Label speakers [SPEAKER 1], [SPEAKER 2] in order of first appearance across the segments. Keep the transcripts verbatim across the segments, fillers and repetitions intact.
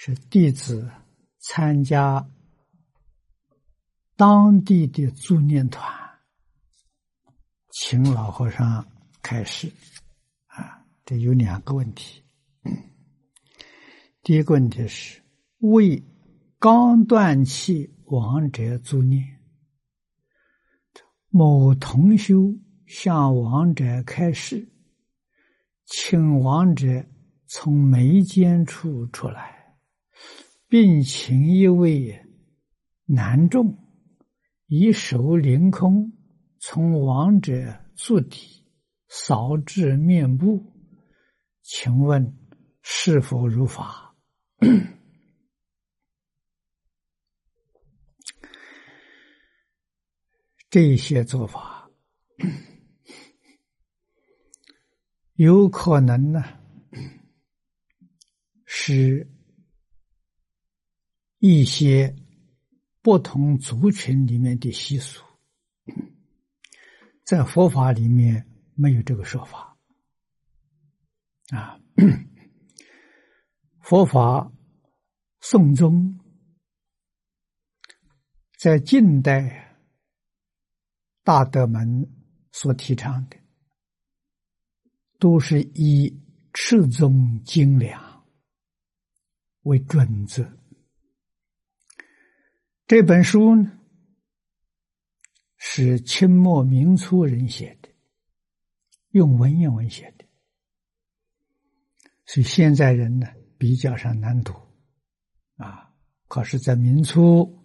[SPEAKER 1] 是弟子参加当地的助念团，请老和尚开示啊。这有两个问题。第一个问题是为刚断气亡者助念，某同修向亡者开示，请亡者从眉间处出来，并请一位男众以手凌空从亡者足底扫至面部，请问是否如法？这些做法有可能呢是一些不同族群里面的习俗，在佛法里面没有这个说法啊。佛法宋宗在近代大德门所提倡的，都是以赤宗精良为准则。这本书呢，是清末民初人写的，用文言文写的，所以现在人呢比较上难读啊。可是在民初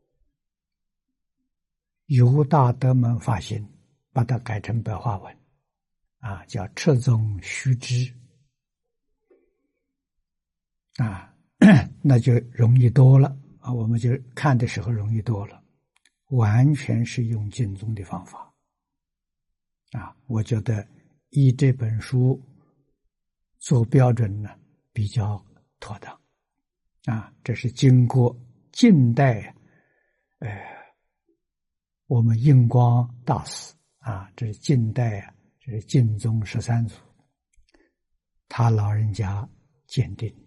[SPEAKER 1] 由大德们发心把它改成白话文啊，叫赤宗须知啊，那就容易多了啊，我们就看的时候容易多了，完全是用净宗的方法啊。我觉得以这本书做标准呢比较妥当啊。这是经过近代呃我们印光大师啊，这是近代啊，这是净宗十三祖他老人家鉴定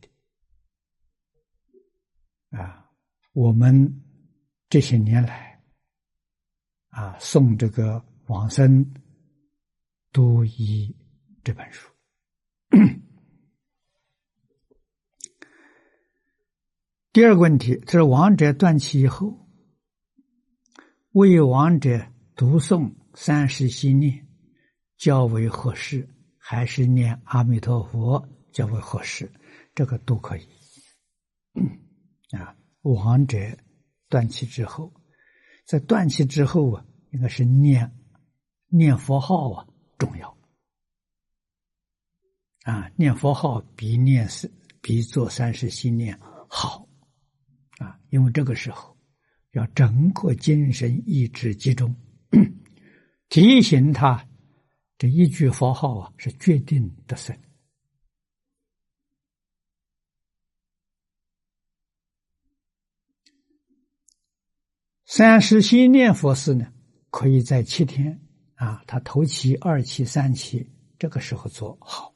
[SPEAKER 1] 的啊。我们这些年来啊送这个往生都以这本书。第二个问题，这是亡者断气以后，为亡者读诵三时息念较为合适，还是念阿弥陀佛较为合适？这个都可以。啊，亡者断气之后，在断气之后啊，应该是念念佛号啊重要。啊，念佛号比念比做三时息念好。啊，因为这个时候要整个精神意志集中，提醒他这一句佛号啊是决定得胜。三时息念佛事呢，可以在七天啊，他头七、二期、三期这个时候做好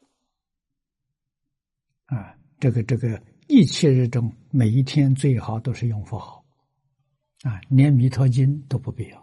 [SPEAKER 1] 啊，这个这个。一切日中，每一天最好都是用佛号啊，连弥陀经都不必要。